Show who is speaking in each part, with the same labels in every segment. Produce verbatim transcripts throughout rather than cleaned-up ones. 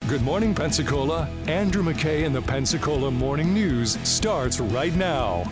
Speaker 1: Good morning, Pensacola. Andrew McKay in the Pensacola Morning News starts right now.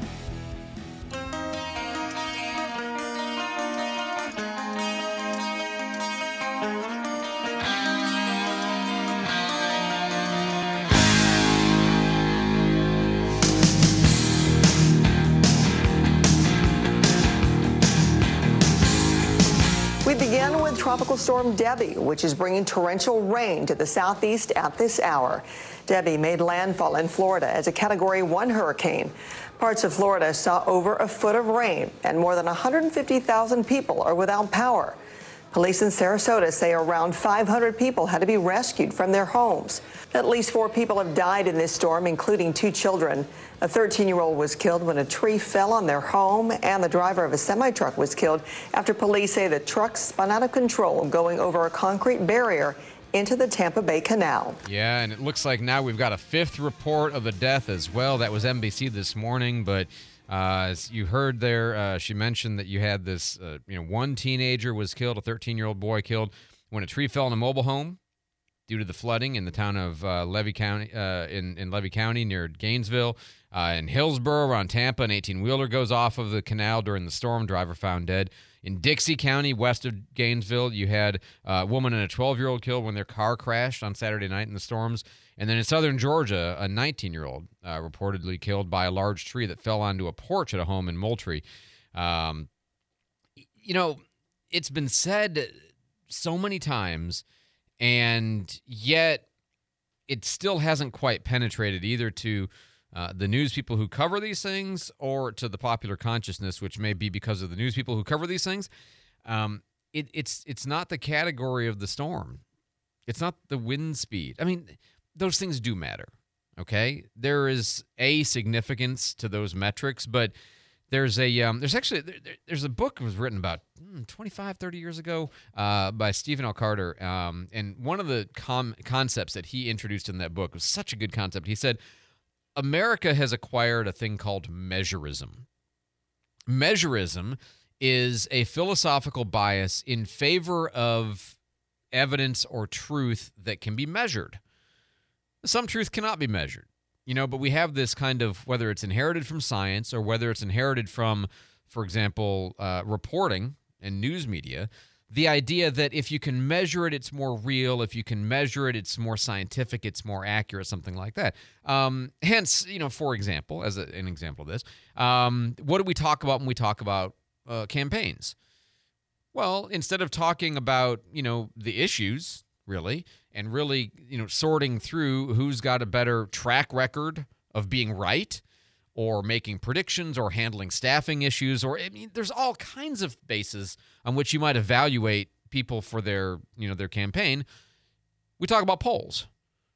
Speaker 2: We begin with Tropical Storm Debbie, which is bringing torrential rain to the southeast at this hour. Debbie made landfall in Florida as a Category one hurricane. Parts of Florida saw over a foot of rain, and more than one hundred fifty thousand people are without power. Police in Sarasota say around five hundred people had to be rescued from their homes. At least four people have died in this storm, including two children. A thirteen-year-old was killed when a tree fell on their home, and the driver of a semi-truck was killed after police say the truck spun out of control going over a concrete barrier into the Tampa Bay Canal.
Speaker 3: Yeah, and it looks like now we've got a fifth report of a death as well. That was N B C this morning, but uh, as you heard there, uh, she mentioned that you had this, uh, you know, one teenager was killed, a thirteen-year-old boy killed when a tree fell in a mobile home due to the flooding in the town of uh, Levy County, uh, in, in Levy County near Gainesville. Uh, in Hillsborough around Tampa, an eighteen-wheeler goes off of the canal during the storm, driver found dead. In Dixie County, west of Gainesville, you had a woman and a twelve-year-old killed when their car crashed on Saturday night in the storms. And then in southern Georgia, a nineteen-year-old uh, reportedly killed by a large tree that fell onto a porch at a home in Moultrie. Um, you know, it's been said so many times, and yet it still hasn't quite penetrated either to Uh, the news people who cover these things or to the popular consciousness, which may be because of the news people who cover these things. Um, it, it's it's not the category of the storm. It's not the wind speed. I mean, those things do matter, okay? There is a significance to those metrics, but there's a um, there's actually there, there's a book that was written about twenty-five, thirty years ago uh, by Stephen L. Carter, um, and one of the com- concepts that he introduced in that book was such a good concept. He said, America has acquired a thing called measurism. Measurism is a philosophical bias in favor of evidence or truth that can be measured. Some truth cannot be measured, you know, but we have this kind of, whether it's inherited from science or whether it's inherited from, for example, uh, reporting and news media, the idea that if you can measure it, it's more real. If you can measure it, it's more scientific, it's more accurate, something like that. Um, hence, you know, for example, as a, an example of this, um, what do we talk about when we talk about uh, campaigns? Well, instead of talking about, you know, the issues, really, and really, you know, sorting through who's got a better track record of being right, or making predictions, or handling staffing issues, or I mean, there's all kinds of bases on which you might evaluate people for their, you know, their campaign. We talk about polls.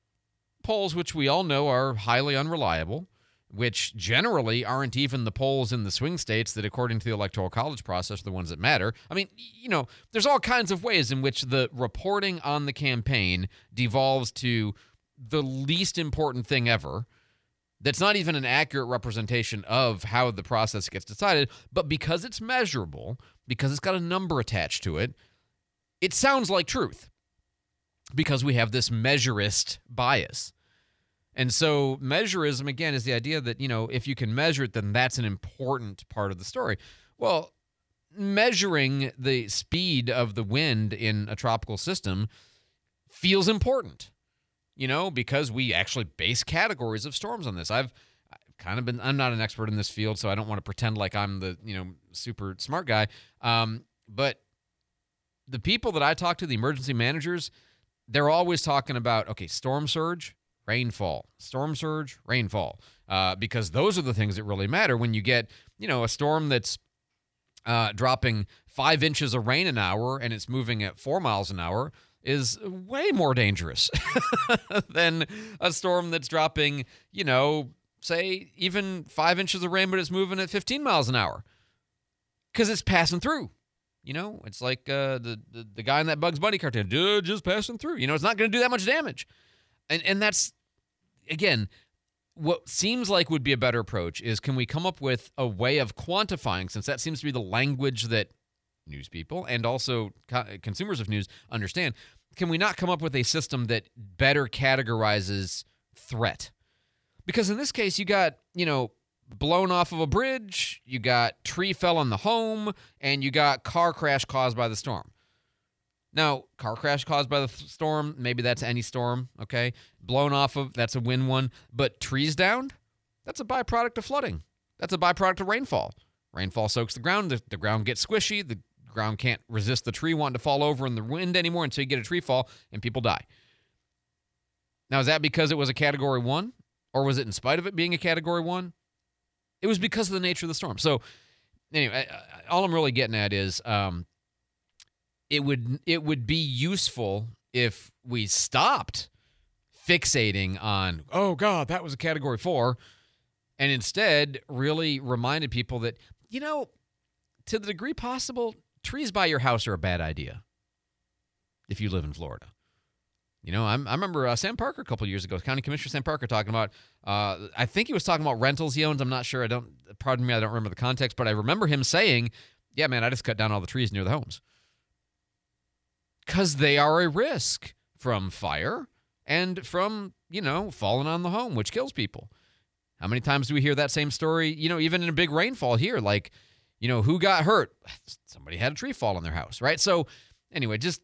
Speaker 3: Polls, which we all know are highly unreliable, which generally aren't even the polls in the swing states that, according to the Electoral College process, are the ones that matter. I mean, you know, there's all kinds of ways in which the reporting on the campaign devolves to the least important thing ever. That's not even an accurate representation of how the process gets decided, but because it's measurable, because it's got a number attached to it, it sounds like truth because we have this measurist bias. And so measurism, again, is the idea that, you know, if you can measure it, then that's an important part of the story. Well, measuring the speed of the wind in a tropical system feels important. You know, because we actually base categories of storms on this. I've, I've kind of been, I'm not an expert in this field, so I don't want to pretend like I'm the, you know, super smart guy. Um, but the people that I talk to, the emergency managers, they're always talking about, okay, storm surge, rainfall, storm surge, rainfall, uh, because those are the things that really matter. When you get, you know, a storm that's uh, dropping five inches of rain an hour and it's moving at four miles an hour, is way more dangerous than a storm that's dropping, you know, say even five inches of rain, but it's moving at fifteen miles an hour because it's passing through. You know, it's like uh, the, the the guy in that Bugs Bunny cartoon, dude, just passing through. You know, it's not going to do that much damage. And and that's, again, what seems like would be a better approach is, can we come up with a way of quantifying, since that seems to be the language that news people and also co- consumers of news understand, can we not come up with a system that better categorizes threat? Because in this case, you got, you know, blown off of a bridge, you got tree fell on the home, and you got car crash caused by the storm. Now, car crash caused by the storm, maybe that's any storm, okay? Blown off of, that's a win one. But trees downed, that's a byproduct of flooding. That's a byproduct of rainfall. Rainfall soaks the ground, the, the ground gets squishy, the ground can't resist the tree wanting to fall over in the wind anymore until you get a tree fall and people die. Now, is that because it was a Category one? Or was it in spite of it being a Category one? It was because of the nature of the storm. So, anyway, all I'm really getting at is um, it would it would be useful if we stopped fixating on, oh, God, that was a Category four, and instead really reminded people that, you know, to the degree possible, trees by your house are a bad idea if you live in Florida. You know, I'm, I remember uh, Sam Parker a couple years ago, County Commissioner Sam Parker talking about, uh, I think he was talking about rentals he owns. I'm not sure. I don't, pardon me, I don't remember the context, but I remember him saying, yeah, man, I just cut down all the trees near the homes. Because they are a risk from fire and from, you know, falling on the home, which kills people. How many times do we hear that same story, you know, even in a big rainfall here, like, you know, who got hurt? Somebody had a tree fall on their house, right? So anyway, just,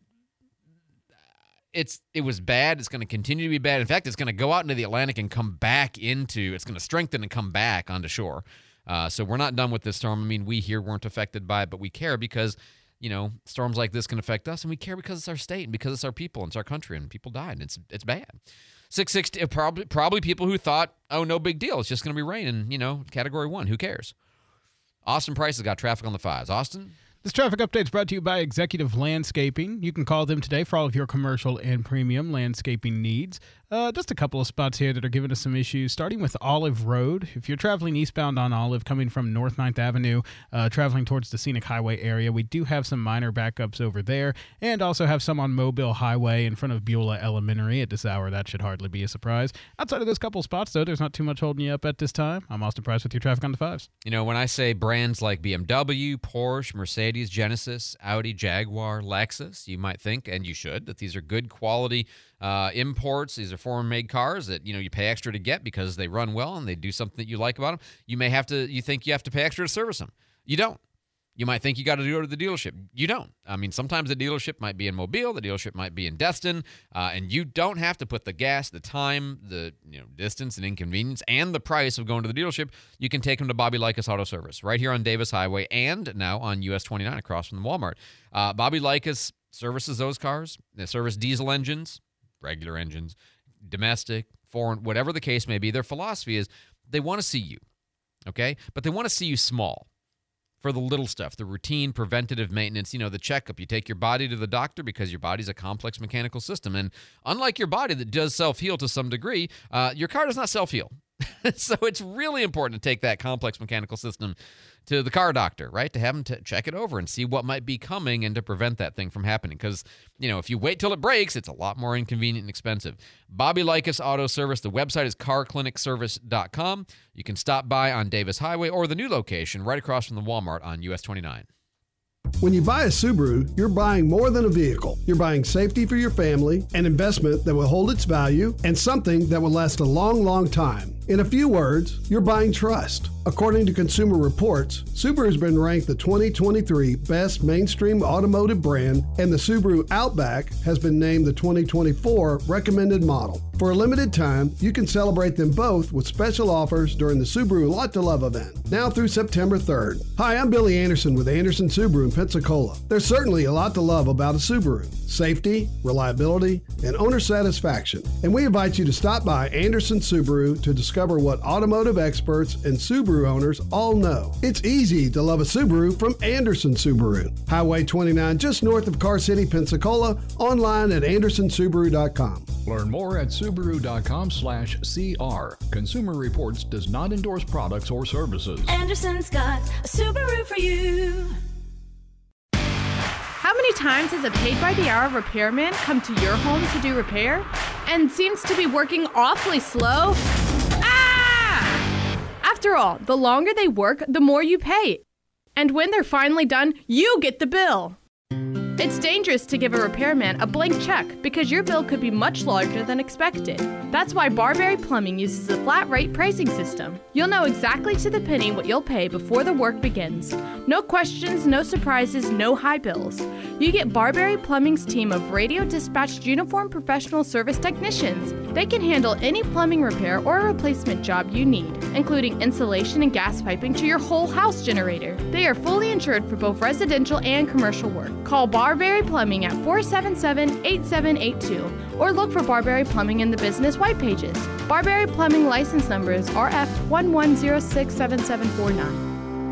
Speaker 3: It's it was bad. It's going to continue to be bad. In fact, it's going to go out into the Atlantic and come back into, it's going to strengthen and come back onto shore. Uh, so we're not done with this storm. I mean, we here weren't affected by it, but we care because, you know, storms like this can affect us, and we care because it's our state and because it's our people and it's our country, and people died, and it's it's bad. six sixty, probably, probably people who thought, oh, no big deal. It's just going to be rain and, you know, Category one. Who cares? Austin Price has got traffic on the fives. Austin?
Speaker 4: This traffic update is brought to you by Executive Landscaping. You can call them today for all of your commercial and premium landscaping needs. Uh, just a couple of spots here that are giving us some issues, starting with Olive Road. If you're traveling eastbound on Olive, coming from North ninth Avenue, uh, traveling towards the Scenic Highway area, we do have some minor backups over there, and also have some on Mobile Highway in front of Beulah Elementary. At this hour, that should hardly be a surprise. Outside of those couple of spots, though, there's not too much holding you up at this time. I'm Austin Price with your traffic on the fives.
Speaker 3: You know, when I say brands like B M W, Porsche, Mercedes, Genesis, Audi, Jaguar, Lexus, you might think, and you should, that these are good quality uh, imports. These are foreign-made cars that, you know, you pay extra to get because they run well and they do something that you like about them. You may have to, you think you have to pay extra to service them. You don't. You might think you got to go to the dealership. You don't. I mean, sometimes the dealership might be in Mobile, the dealership might be in Destin, uh, and you don't have to put the gas, the time, the you know distance and inconvenience, and the price of going to the dealership. You can take them to Bobby Likas Auto Service right here on Davis Highway and now on U S twenty-nine across from the Walmart. Uh, Bobby Likas services those cars. They service diesel engines, regular engines, domestic, foreign, whatever the case may be. Their philosophy is they want to see you, okay? But they want to see you small. For the little stuff, the routine preventative maintenance, you know, the checkup. You take your body to the doctor because your body's a complex mechanical system. And unlike your body that does self-heal to some degree, uh, your car does not self-heal. So it's really important to take that complex mechanical system to the car doctor, right? To have them to check it over and see what might be coming and to prevent that thing from happening. Because, you know, if you wait till it breaks, it's a lot more inconvenient and expensive. Bobby Likas Auto Service. The website is car clinic service dot com. You can stop by on Davis Highway or the new location right across from the Walmart on U S twenty-nine.
Speaker 5: When you buy a Subaru, you're buying more than a vehicle. You're buying safety for your family, an investment that will hold its value, and something that will last a long, long time. In a few words, you're buying trust. According to Consumer Reports, Subaru has been ranked the twenty twenty-three best mainstream automotive brand, and the Subaru Outback has been named the twenty twenty-four recommended model. For a limited time, you can celebrate them both with special offers during the Subaru Lot to Love event, now through September third. Hi, I'm Billy Anderson with Anderson Subaru in Pensacola. There's certainly a lot to love about a Subaru. Safety, reliability, and owner satisfaction. And we invite you to stop by Anderson Subaru to discover what automotive experts and Subaru owners all know. It's easy to love a Subaru from Anderson Subaru. Highway twenty-nine, just north of Car City, Pensacola, online at anderson subaru dot com.
Speaker 6: Learn more at subaru dot com slash C R. Consumer Reports does not endorse products or services.
Speaker 7: Anderson's got a Subaru for you.
Speaker 8: How many times has a paid-by-the-hour repairman come to your home to do repair and seems to be working awfully slow? Ah! After all, the longer they work, the more you pay. And when they're finally done, you get the bill. It's dangerous to give a repairman a blank check because your bill could be much larger than expected. That's why Barberry Plumbing uses a flat rate pricing system. You'll know exactly to the penny what you'll pay before the work begins. No questions, no surprises, no high bills. You get Barberry Plumbing's team of radio dispatched uniformed professional service technicians. They can handle any plumbing repair or replacement job you need, including insulation and gas piping to your whole house generator. They are fully insured for both residential and commercial work. Call Barberry Plumbing at four seven seven, eight seven eight two or look for Barberry Plumbing in the business white pages. Barberry Plumbing license number is R F one one zero six seven seven four nine.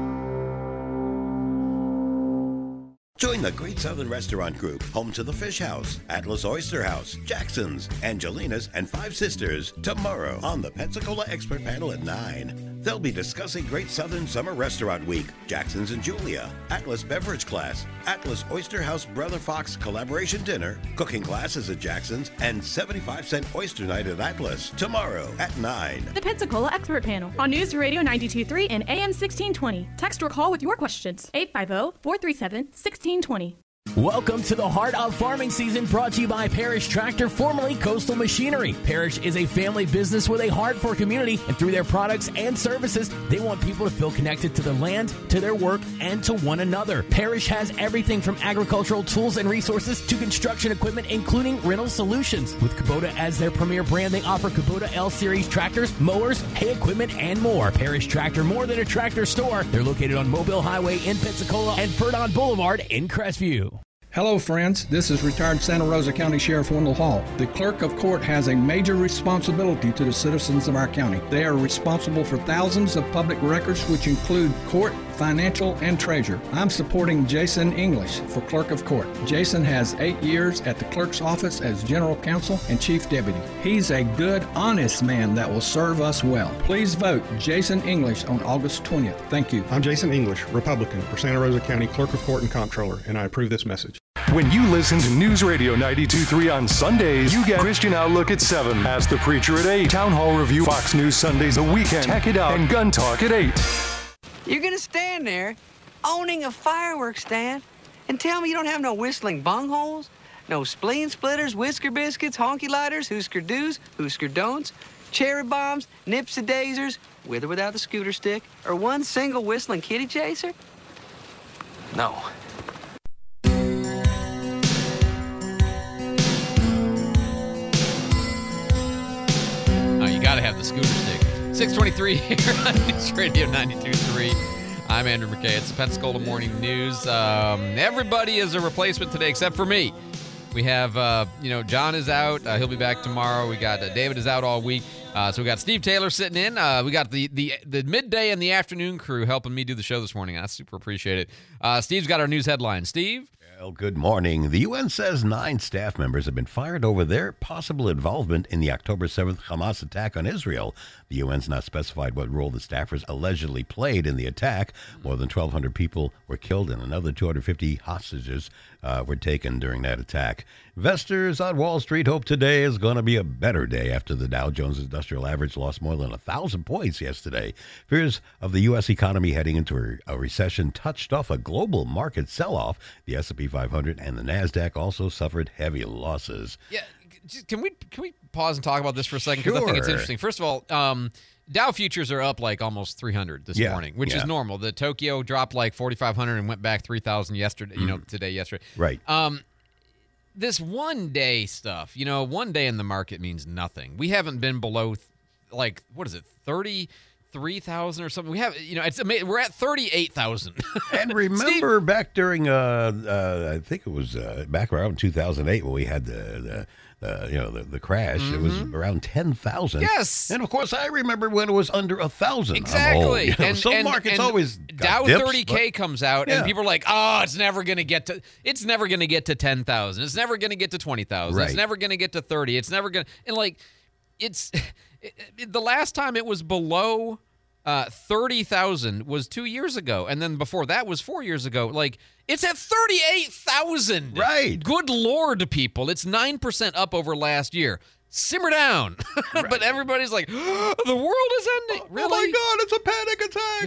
Speaker 9: Join the Great Southern Restaurant Group, home to the Fish House, Atlas Oyster House, Jackson's, Angelina's, and Five Sisters, tomorrow on the Pensacola Expert Panel at nine. They'll be discussing Great Southern Summer Restaurant Week, Jackson's and Julia, Atlas Beverage Class, Atlas Oyster House Brother Fox Collaboration Dinner, cooking classes at Jackson's, and seventy-five cent Oyster Night at Atlas, tomorrow at nine.
Speaker 10: The Pensacola Expert Panel on News Radio ninety-two point three and A M sixteen twenty. Text or call with your questions. eight five zero, four three seven, one six two zero.
Speaker 11: Welcome to the heart of farming season, brought to you by Parrish Tractor, formerly Coastal Machinery. Parrish is a family business with a heart for community, and through their products and services, they want people to feel connected to the land, to their work, and to one another. Parrish has everything from agricultural tools and resources to construction equipment, including rental solutions. With Kubota as their premier brand, they offer Kubota L-Series tractors, mowers, hay equipment, and more. Parrish Tractor, more than a tractor store. They're located on Mobile Highway in Pensacola and Ferdon Boulevard in Crestview.
Speaker 12: Hello, friends. This is retired Santa Rosa County Sheriff Wendell Hall. The clerk of court has a major responsibility to the citizens of our county. They are responsible for thousands of public records, which include court, financial, and treasure. I'm supporting Jason English for clerk of court. Jason has eight years at the clerk's office as general counsel and chief deputy. He's a good, honest man that will serve us well. Please vote Jason English on August twentieth. Thank you.
Speaker 13: I'm Jason English, Republican for Santa Rosa County Clerk of Court and Comptroller, and I approve this message.
Speaker 1: When you listen to News Radio ninety-two point three on Sundays, you get Christian Outlook at seven, Ask the Preacher at eight, Town Hall Review, Fox News Sundays, The Weekend, Tech It Out, and Gun Talk at eight.
Speaker 14: You're going to stand there owning a fireworks stand and tell me you don't have no whistling bungholes, no spleen splitters, whisker biscuits, honky lighters, Husker do's, Husker don'ts, cherry bombs, nipsy daisers, with or without the scooter stick, or one single whistling kitty chaser? No.
Speaker 3: Got to have the scooter stick. six twenty-three here on News Radio ninety-two point three. I'm Andrew McKay. It's the Pensacola Morning News. Um, everybody is a replacement today except for me. We have, uh, you know, John is out. Uh, he'll be back tomorrow. We got uh, David is out all week. Uh, so we got Steve Taylor sitting in. Uh, we got the, the the midday and the afternoon crew helping me do the show this morning. I super appreciate it. Uh, Steve's got our news headlines. Steve?
Speaker 9: Well, good morning. The U N says nine staff members have been fired over their possible involvement in the October seventh Hamas attack on Israel. The U N's not specified what role the staffers allegedly played in the attack. More than twelve hundred people were killed and another two hundred fifty hostages uh, were taken during that attack. Investors on Wall Street hope today is going to be a better day after the Dow Jones Industrial Average lost more than one thousand points yesterday. Fears of the U S economy heading into a recession touched off a global market sell-off. The S and P five hundred and the NASDAQ also suffered heavy losses.
Speaker 3: Yeah, can we can we pause and talk about this for a second? Because sure. I think it's interesting. First of all, um, Dow futures are up like almost three hundred this
Speaker 9: yeah,
Speaker 3: morning, which
Speaker 9: yeah.
Speaker 3: is normal. The Tokyo dropped like forty-five hundred and went back three thousand yesterday, you know, mm. today, yesterday.
Speaker 9: Right.
Speaker 3: Um, this one day stuff, you know, one day in the market means nothing. We haven't been below, like, what is it, thirty-three thousand or something? We have, you know, it's amazing. We're at thirty-eight thousand.
Speaker 9: And remember Steve, back during, uh, uh, I think it was uh, back around two thousand eight when we had the, the uh, you know, the, the crash. Mm-hmm. It was around ten thousand.
Speaker 3: Yes.
Speaker 9: And, of course, I remember when it was under one thousand.
Speaker 3: Exactly.
Speaker 9: You know,
Speaker 3: and,
Speaker 9: some
Speaker 3: and,
Speaker 9: markets
Speaker 3: and
Speaker 9: always
Speaker 3: Dow
Speaker 9: dips,
Speaker 3: thirty K
Speaker 9: but,
Speaker 3: comes out,
Speaker 9: yeah.
Speaker 3: and people are like, oh, it's never going to get to, it's never going to get to ten thousand. It's never going to get to twenty thousand.
Speaker 9: Right.
Speaker 3: It's never going to get to thirty. It's never going to, and, like, it's, it, it, the last time it was below uh, thirty thousand was two years ago, and then before that was four years ago. Like, it's at thirty-eight thousand.
Speaker 9: Right.
Speaker 3: Good Lord, people. It's nine percent up over last year. Simmer down. Right. But everybody's like, oh, the world is ending.
Speaker 9: Oh,
Speaker 3: really?
Speaker 9: Oh, my God, it's a panic attack.
Speaker 3: Good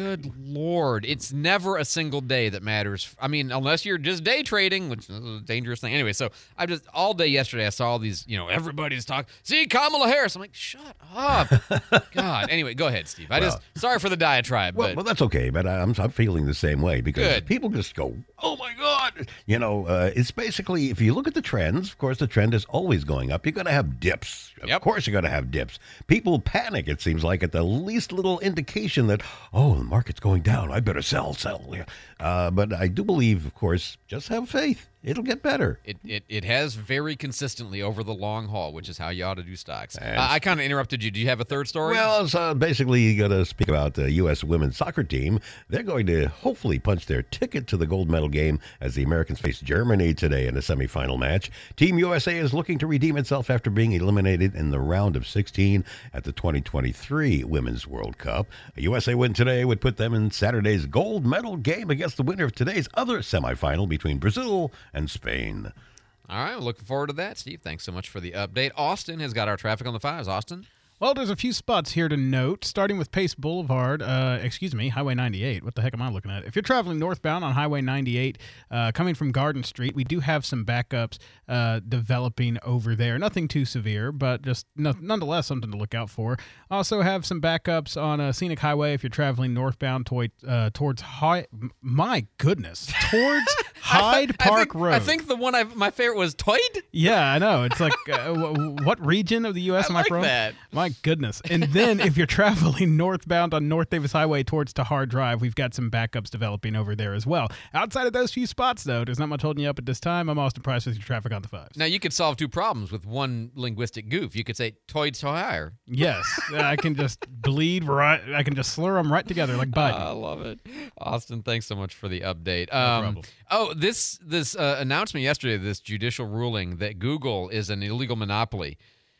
Speaker 3: Lord. It's never a single day that matters. I mean, unless you're just day trading, which is a dangerous thing. Anyway, so I just, all day yesterday, I saw all these, you know, everybody's talking. See, Kamala Harris. I'm like, shut up. God. Anyway, go ahead, Steve. I
Speaker 9: Well,
Speaker 3: just, sorry for the diatribe.
Speaker 9: Well,
Speaker 3: but
Speaker 9: well, that's okay, but I'm, I'm feeling the same way because
Speaker 3: Good.
Speaker 9: people just go, oh, my God. You know, uh, it's basically, if you look at the trends, of course, the trend is always going up. You're going to have dips. Of
Speaker 3: Yep.
Speaker 9: course you're going to have dips. People panic, it seems like, at the least little indication that, oh, the market's going down. I better sell, sell. Yeah. Uh, but I do believe, of course, just have faith. It'll get better.
Speaker 3: It, it it has very consistently over the long haul, which is how you ought to do stocks. Uh,
Speaker 9: And-
Speaker 3: I kind of interrupted you. Do you have a third story?
Speaker 9: Well, so basically, you got to speak about the U S women's soccer team. They're going to hopefully punch their ticket to the gold medal game as the Americans face Germany today in a semifinal match. Team U S A is looking to redeem itself after being eliminated in the round of sixteen at the twenty twenty-three Women's World Cup. A U S A win today would put them in Saturday's gold medal game against the winner of today's other semifinal between Brazil and Spain.
Speaker 3: All right, well, looking forward to that, Steve. Thanks so much for the update. Austin has got our traffic on the fives. Austin?
Speaker 4: Well, there's a few spots here to note, starting with Pace Boulevard, uh, excuse me, Highway ninety-eight. What the heck am I looking at? If you're traveling northbound on Highway ninety-eight, uh, coming from Garden Street, we do have some backups uh, developing over there. Nothing too severe, but just no, nonetheless something to look out for. Also have some backups on a Scenic Highway if you're traveling northbound to, uh, towards High... My goodness. Towards Hyde
Speaker 3: I
Speaker 4: Park
Speaker 3: think,
Speaker 4: Road.
Speaker 3: I think the one I my favorite was Toyd.
Speaker 4: Yeah, I know. It's like, uh, w- what region of the U S
Speaker 3: I
Speaker 4: am
Speaker 3: like
Speaker 4: I from?
Speaker 3: that.
Speaker 4: My goodness. And then if you're traveling northbound on North Davis Highway towards Tahar Drive, we've got some backups developing over there as well. Outside of those few spots, though, there's not much holding you up at this time. I'm Austin Price with your traffic on the fives.
Speaker 3: Now, you could solve two problems with one linguistic goof. You could say Toyd Tohire.
Speaker 4: Yes, I can just bleed right. I can just slur them right together like Biden.
Speaker 3: I love it. Austin, thanks so much for the update.
Speaker 4: No
Speaker 3: Um,
Speaker 4: problem.
Speaker 3: oh, this this uh, announcement yesterday, this judicial ruling that Google is an illegal monopoly.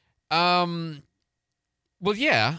Speaker 3: Um, well, yeah,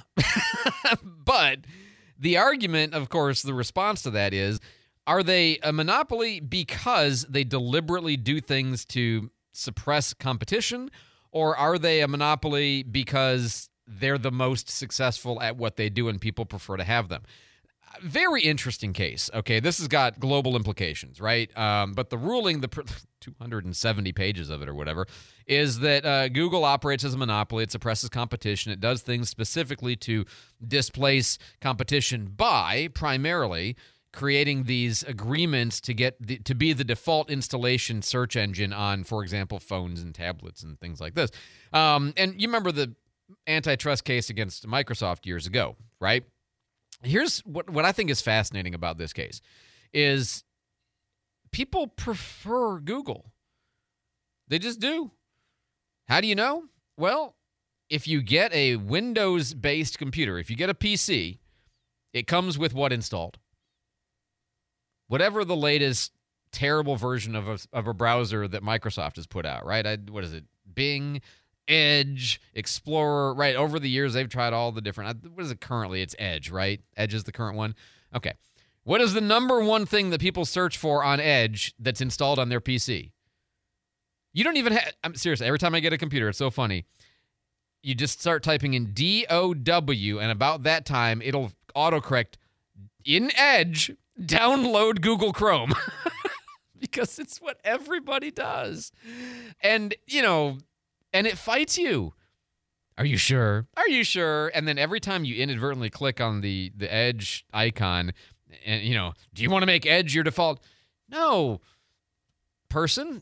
Speaker 3: but the argument, of course, the response to that is, are they a monopoly because they deliberately do things to suppress competition, or are they a monopoly because they're the most successful at what they do and people prefer to have them? Very interesting case. Okay, this has got global implications, right? Um, but the ruling, the pr- two hundred seventy pages of it or whatever, is that uh, Google operates as a monopoly. It suppresses competition. It does things specifically to displace competition by primarily creating these agreements to get the, to be the default installation search engine on, for example, phones and tablets and things like this. Um, and you remember the antitrust case against Microsoft years ago, right? Here's what, what I think is fascinating about this case is people prefer Google. They just do. How do you know? Well, if you get a Windows-based computer, if you get a P C, it comes with what installed? Whatever the latest terrible version of a, of a browser that Microsoft has put out, right? I, what is it? Bing, Edge, Explorer, right? Over the years, they've tried all the different, what is it currently? It's Edge, right? Edge is the current one. Okay. What is the number one thing that people search for on Edge that's installed on their P C? You don't even have, I'm seriously, every time I get a computer, it's so funny. You just start typing in D O W, and about that time, it'll autocorrect in Edge, download Google Chrome. Because it's what everybody does. And, you know, and it fights you. Are you sure? Are you sure? And then every time you inadvertently click on the, the Edge icon, and, you know, do you want to make Edge your default? No. Person?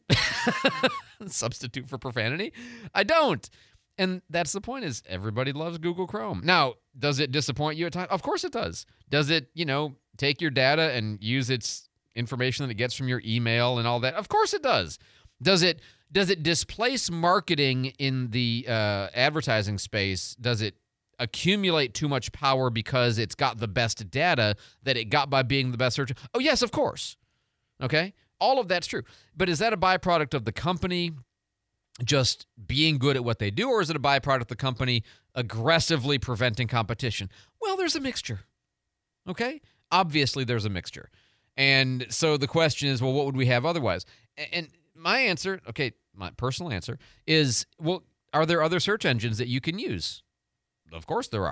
Speaker 3: Substitute for profanity? I don't. And that's the point, is everybody loves Google Chrome. Now, does it disappoint you at times? Of course it does. Does it, you know, take your data and use its information that it gets from your email and all that? Of course it does. Does it does it displace marketing in the uh, advertising space? Does it accumulate too much power because it's got the best data that it got by being the best search? Oh, yes, of course. Okay? All of that's true. But is that a byproduct of the company just being good at what they do, or is it a byproduct of the company aggressively preventing competition? Well, there's a mixture. Okay? Obviously, there's a mixture. And so the question is, well, what would we have otherwise? And my answer, okay, my personal answer is, well, are there other search engines that you can use? Of course there are.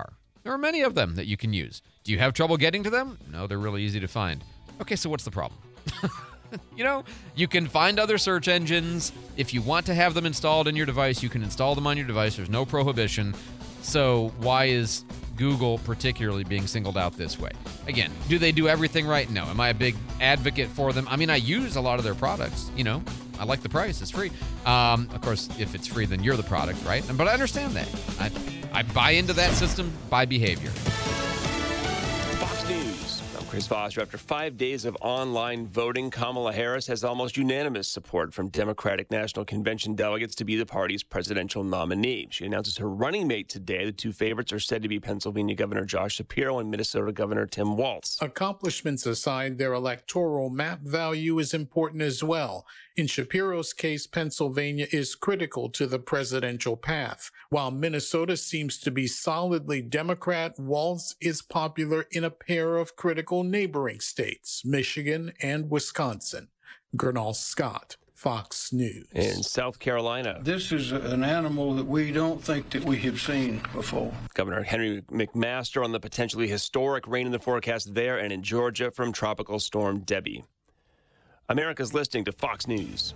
Speaker 3: There are many of them that you can use. Do you have trouble getting to them? No, they're really easy to find. Okay, so what's the problem? You know, you can find other search engines. If you want to have them installed in your device, you can install them on your device. There's no prohibition. So why is Google particularly being singled out this way? Again, do they do everything right? No. Am I a big advocate for them? I mean, I use a lot of their products. You know, I like the price. It's free. Um, of course, if it's free, then you're the product, right? But I understand that. I, I buy into that system by behavior.
Speaker 15: Fox News. I'm Chris Foster. After five days of online voting, Kamala Harris has almost unanimous support from Democratic National Convention delegates to be the party's presidential nominee. She announces her running mate today. The two favorites are said to be Pennsylvania Governor Josh Shapiro and Minnesota Governor Tim Walz.
Speaker 16: Accomplishments aside, their electoral map value is important as well. In Shapiro's case, Pennsylvania is critical to the presidential path. While Minnesota seems to be solidly Democrat, Walz is popular in a pair of critical neighboring states, Michigan and Wisconsin. Gernal Scott, Fox News.
Speaker 15: In South Carolina,
Speaker 17: this is an animal that we don't think that we have seen before.
Speaker 15: Governor Henry McMaster on the potentially historic rain in the forecast there, and in Georgia from Tropical Storm Debbie. America's listening to Fox News.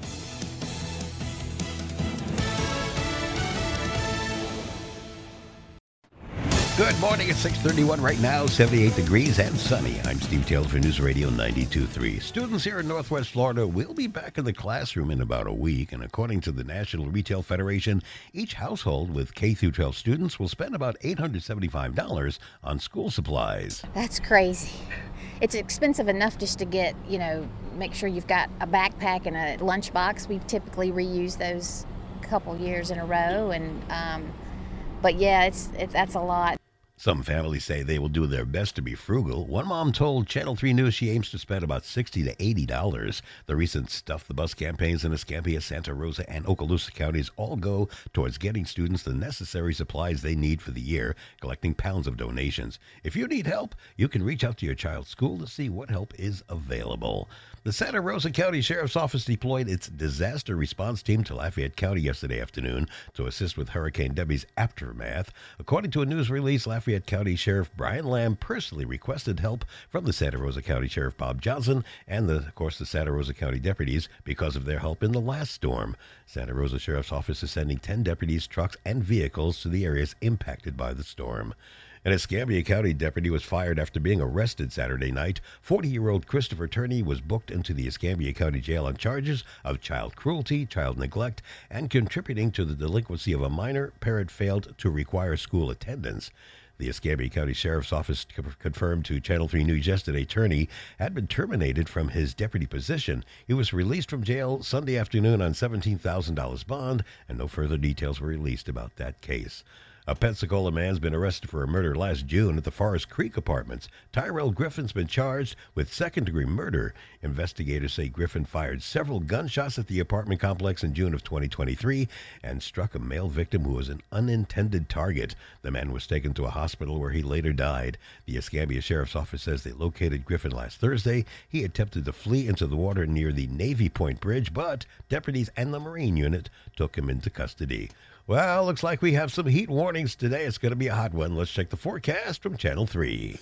Speaker 9: Good morning. It's six thirty-one right now, seventy-eight degrees and sunny. I'm Steve Taylor for News Radio ninety-two point three. Students here in Northwest Florida will be back in the classroom in about a week, and according to the National Retail Federation, each household with K through twelve students will spend about eight hundred seventy-five dollars on school supplies.
Speaker 18: That's crazy. It's expensive enough just to get, you know, make sure you've got a backpack and a lunchbox. We typically reuse those a couple years in a row, and um, but yeah, it's it, that's a lot.
Speaker 9: Some families say they will do their best to be frugal. One mom told Channel three News she aims to spend about sixty to eighty dollars. The recent Stuff the Bus campaigns in Escambia, Santa Rosa, and Okaloosa counties all go towards getting students the necessary supplies they need for the year, collecting pounds of donations. If you need help, you can reach out to your child's school to see what help is available. The Santa Rosa County Sheriff's Office deployed its disaster response team to Lafayette County yesterday afternoon to assist with Hurricane Debbie's aftermath. According to a news release, Lafayette County Sheriff Brian Lamb personally requested help from the Santa Rosa County Sheriff Bob Johnson and, the, of course, the Santa Rosa County deputies because of their help in the last storm. Santa Rosa Sheriff's Office is sending ten deputies, trucks, and vehicles to the areas impacted by the storm. An Escambia County deputy was fired after being arrested Saturday night. forty-year-old Christopher Turney was booked into the Escambia County Jail on charges of child cruelty, child neglect, and contributing to the delinquency of a minor parent failed to require school attendance. The Escambia County Sheriff's Office confirmed to Channel three News yesterday Turney had been terminated from his deputy position. He was released from jail Sunday afternoon on seventeen thousand dollars bond, and no further details were released about that case. A Pensacola man's been arrested for a murder last June at the Forest Creek Apartments. Tyrell Griffin's been charged with second-degree murder. Investigators say Griffin fired several gunshots at the apartment complex in June of twenty twenty-three and struck a male victim who was an unintended target. The man was taken to a hospital where he later died. The Escambia Sheriff's Office says they located Griffin last Thursday. He attempted to flee into the water near the Navy Point Bridge, but deputies and the Marine unit took him into custody. Well, looks like we have some heat warnings today. It's going to be a hot one. Let's check the forecast from Channel three.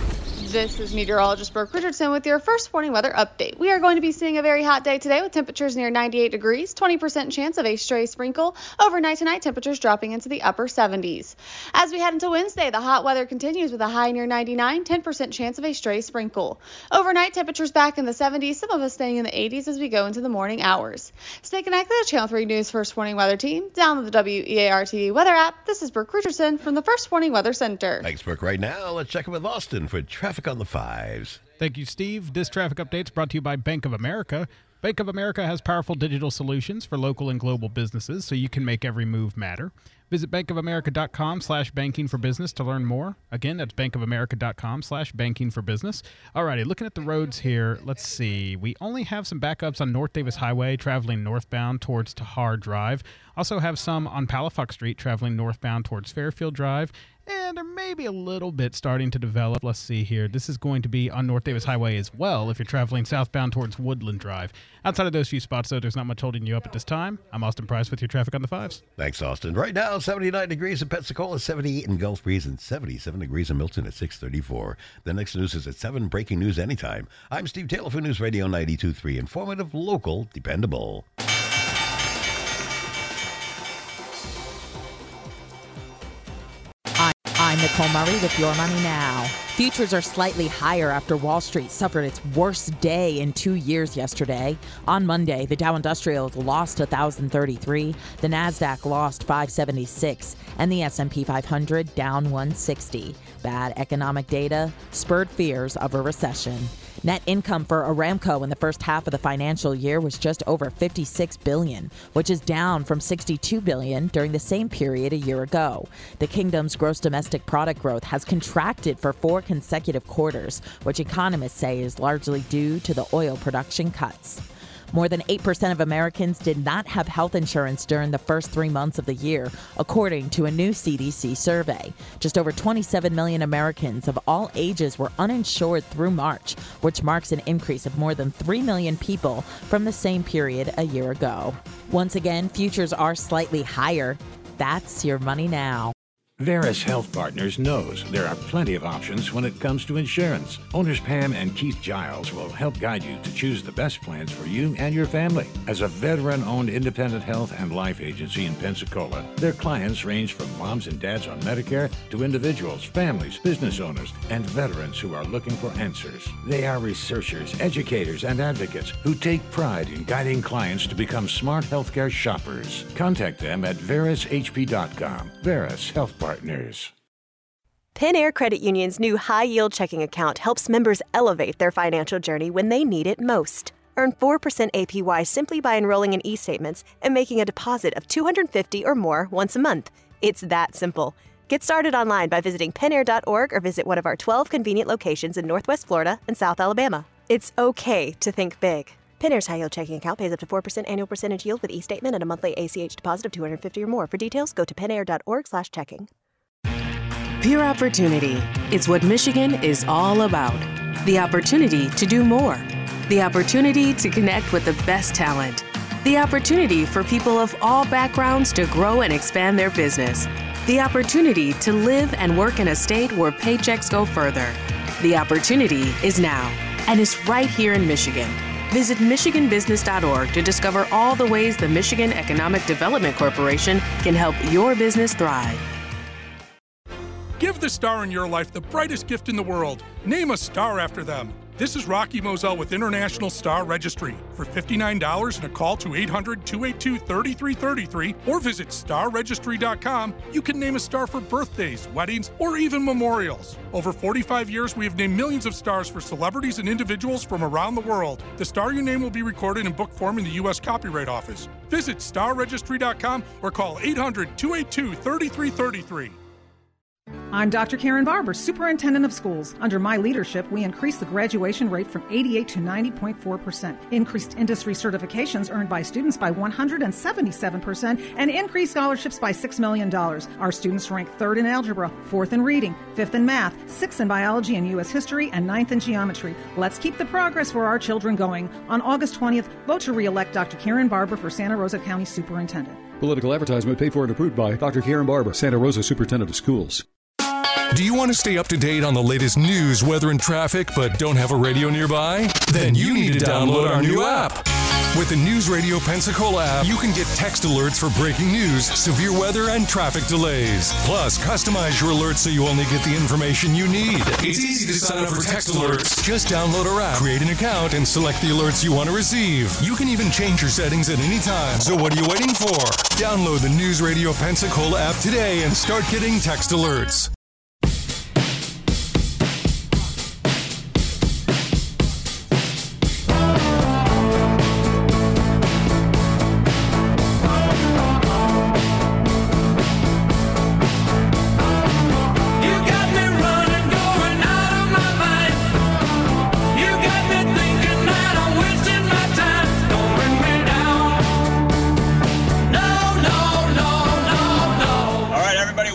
Speaker 19: This is meteorologist Brooke Richardson with your first warning weather update. We are going to be seeing a very hot day today with temperatures near ninety-eight degrees, twenty percent chance of a stray sprinkle. Overnight tonight, temperatures dropping into the upper seventies. As we head into Wednesday, the hot weather continues with a high near ninety-nine, ten percent chance of a stray sprinkle. Overnight, temperatures back in the seventies, some of us staying in the eighties as we go into the morning hours. Stay connected to Channel three News First Warning Weather Team. Download the W E A R T V weather app. This is Brooke Richardson from the First Warning Weather Center.
Speaker 9: Thanks, Brooke. Right now, let's check in with Austin for traffic on the fives.
Speaker 4: Thank you, Steve. This traffic update is brought to you by Bank of America. Bank of America has powerful digital solutions for local and global businesses so you can make every move matter. Visit bankofamerica.com slash banking for business to learn more. Again, that's bankofamerica.com slash banking for business. Alrighty, looking at the roads here, let's see. We only have some backups on North Davis Highway traveling northbound towards Tahar Drive. Also have some on Palafox Street traveling northbound towards Fairfield Drive. And there maybe a little bit starting to develop. Let's see here. This is going to be on North Davis Highway as well if you're traveling southbound towards Woodland Drive. Outside of those few spots, though, there's not much holding you up at this time. I'm Austin Price with your traffic on the fives.
Speaker 9: Thanks, Austin. Right now, seventy-nine degrees in Pensacola, seventy-eight in Gulf Breeze, and seventy-seven degrees in Milton at six thirty-four. The next news is at seven, breaking news anytime. I'm Steve Taylor for News Radio ninety-two point three. Informative, local, dependable.
Speaker 20: I'm Nicole Murray with Your Money Now. Futures are slightly higher after Wall Street suffered its worst day in two years yesterday. On Monday, the Dow Industrial lost one thousand thirty-three, the NASDAQ lost five seventy-six, and the S and P five hundred down one sixty. Bad economic data spurred fears of a recession. Net income for Aramco in the first half of the financial year was just over fifty-six billion dollars, which is down from sixty-two billion dollars during the same period a year ago. The kingdom's gross domestic product growth has contracted for four consecutive quarters, which economists say is largely due to the oil production cuts. More than eight percent of Americans did not have health insurance during the first three months of the year, according to a new C D C survey. Just over twenty-seven million Americans of all ages were uninsured through March, which marks an increase of more than three million people from the same period a year ago. Once again, futures are slightly higher. That's Your Money Now.
Speaker 21: Veris Health Partners knows there are plenty of options when it comes to insurance. Owners Pam and Keith Giles will help guide you to choose the best plans for you and your family. As a veteran-owned independent health and life agency in Pensacola, their clients range from moms and dads on Medicare to individuals, families, business owners, and veterans who are looking for answers. They are researchers, educators, and advocates who take pride in guiding clients to become smart healthcare shoppers. Contact them at veris h p dot com. Veris Health Partners. Partners.
Speaker 22: Penn Air Credit Union's new high-yield checking account helps members elevate their financial journey when they need it most. Earn four percent A P Y simply by enrolling in e-statements and making a deposit of two hundred fifty dollars or more once a month. It's that simple. Get started online by visiting penn air dot org or visit one of our twelve convenient locations in Northwest Florida and South Alabama. It's okay to think big. Penn Air's high-yield checking account pays up to four percent annual percentage yield with e-statement and a monthly A C H deposit of two hundred fifty dollars or more. For details, go to penn air dot org slash checking.
Speaker 23: Pure opportunity. It's what Michigan is all about. The opportunity to do more. The opportunity to connect with the best talent. The opportunity for people of all backgrounds to grow and expand their business. The opportunity to live and work in a state where paychecks go further. The opportunity is now, and it's right here in Michigan. Visit michigan business dot org to discover all the ways the Michigan Economic Development Corporation can help your business thrive.
Speaker 24: Give the star in your life the brightest gift in the world. Name a star after them. This is Rocky Moselle with International Star Registry. For fifty-nine dollars and a call to eight hundred, two eight two, three three three three or visit star registry dot com, you can name a star for birthdays, weddings, or even memorials. Over forty-five years, we have named millions of stars for celebrities and individuals from around the world. The star you name will be recorded in book form in the U S Copyright Office. Visit star registry dot com or call eight hundred, two eight two, three three three three.
Speaker 25: I'm Doctor Karen Barber, Superintendent of Schools. Under my leadership, we increased the graduation rate from eighty-eight to ninety point four percent, increased industry certifications earned by students by one hundred seventy-seven percent, and increased scholarships by six million dollars. Our students rank third in algebra, fourth in reading, fifth in math, sixth in biology and U S history, and ninth in geometry. Let's keep the progress for our children going. On August twentieth, vote to re-elect Doctor Karen Barber for Santa Rosa County Superintendent.
Speaker 26: Political advertisement paid for and approved by Doctor Karen Barber, Santa Rosa Superintendent of Schools.
Speaker 1: Do you want to stay up to date on the latest news, weather, and traffic, but don't have a radio nearby? Then you need to download our new app. With the News Radio Pensacola app, you can get text alerts for breaking news, severe weather, and traffic delays. Plus, customize your alerts so you only get the information you need. It's easy to sign up for text alerts. Just download our app, create an account, and select the alerts you want to receive. You can even change your settings at any time. So what are you waiting for? Download the News Radio Pensacola app today and start getting text alerts.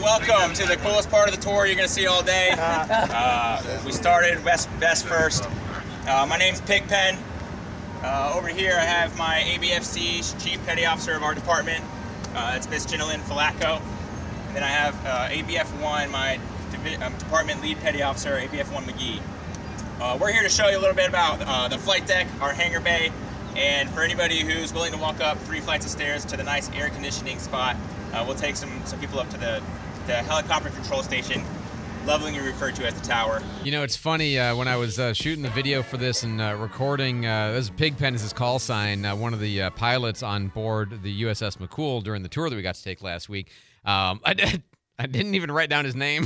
Speaker 2: welcome to the coolest part of the tour you're going to see all day. Uh, we started best, best first. Uh, my name's Pigpen. Uh, over here I have my A B F C Chief Petty Officer of our department. Uh, that's Miss Jenilyn Falacco. And then I have uh, A B F one, my Divi- um, Department Lead Petty Officer, A B F one McGee. Uh, we're here to show you a little bit about uh, the flight deck, our hangar bay, and for anybody who's willing to walk up three flights of stairs to the nice air conditioning spot, uh, we'll take some, some people up to the, the helicopter control station, lovingly referred to as the tower.
Speaker 3: You know, it's funny, uh, when I was uh, shooting the video for this and uh, recording, uh, this Pigpen is his call sign, uh, one of the uh, pilots on board the U S S McCool during the tour that we got to take last week. Um, I, did, I didn't even write down his name.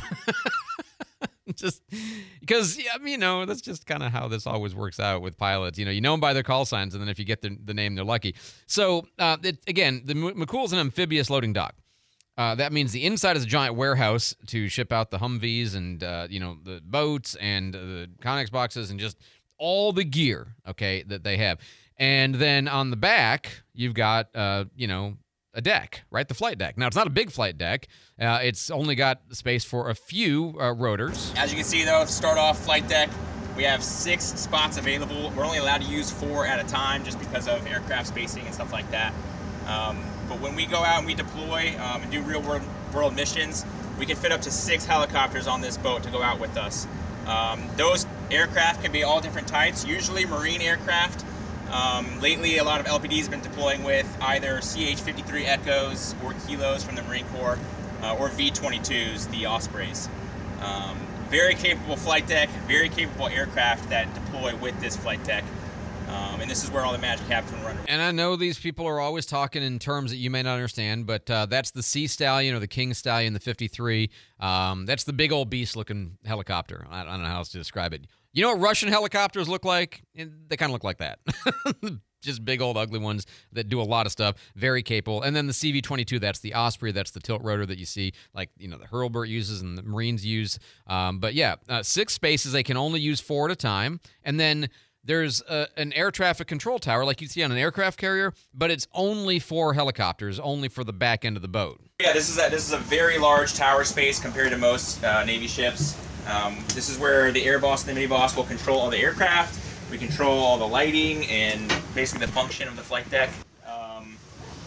Speaker 3: Just because, yeah, you know, that's just kind of how this always works out with pilots. You know, you know them by their call signs, and then if you get the, the name, they're lucky. So, uh, it, again, the McCool's an amphibious loading dock. Uh, that means the inside is a giant warehouse to ship out the Humvees and, uh, you know, the boats and uh, the Connex boxes and just all the gear, okay, that they have. And then on the back, you've got, uh, you know, a deck, right? The flight deck. Now, it's not a big flight deck. Uh, it's only got space for a few uh, rotors.
Speaker 2: As you can see, though, to start off flight deck, we have six spots available. We're only allowed to use four at a time just because of aircraft spacing and stuff like that. Um, but when we go out and we deploy um, and do real world, world missions, we can fit up to six helicopters on this boat to go out with us. Um, those aircraft can be all different types, usually marine aircraft. Um, lately, a lot of L P Ds have been deploying with either C H fifty-three Echoes or Kilos from the Marine Corps, uh, or V twenty-twos, the Ospreys. Um, very capable flight deck, very capable aircraft that deploy with this flight deck. Um, and this is where all the magic happens when we're under.
Speaker 3: And I know these people are always talking in terms that you may not understand, but uh, that's the Sea Stallion or the King Stallion, the fifty-three. Um, that's the big old beast-looking helicopter. I, I don't know how else to describe it. You know what Russian helicopters look like? They kind of look like that. Just big old ugly ones that do a lot of stuff. Very capable. And then the C V twenty-two, that's the Osprey. That's the tilt rotor that you see, like, you know, the Hurlburt uses and the Marines use. Um, but yeah, uh, six spaces. They can only use four at a time. And then there's a, an air traffic control tower like you see on an aircraft carrier, but it's only for helicopters, only for the back end of the boat.
Speaker 2: Yeah, this is a, this is a very large tower space compared to most uh, Navy ships. Um, this is where the air boss and the mini boss will control all the aircraft. We control all the lighting and basically the function of the flight deck. Um,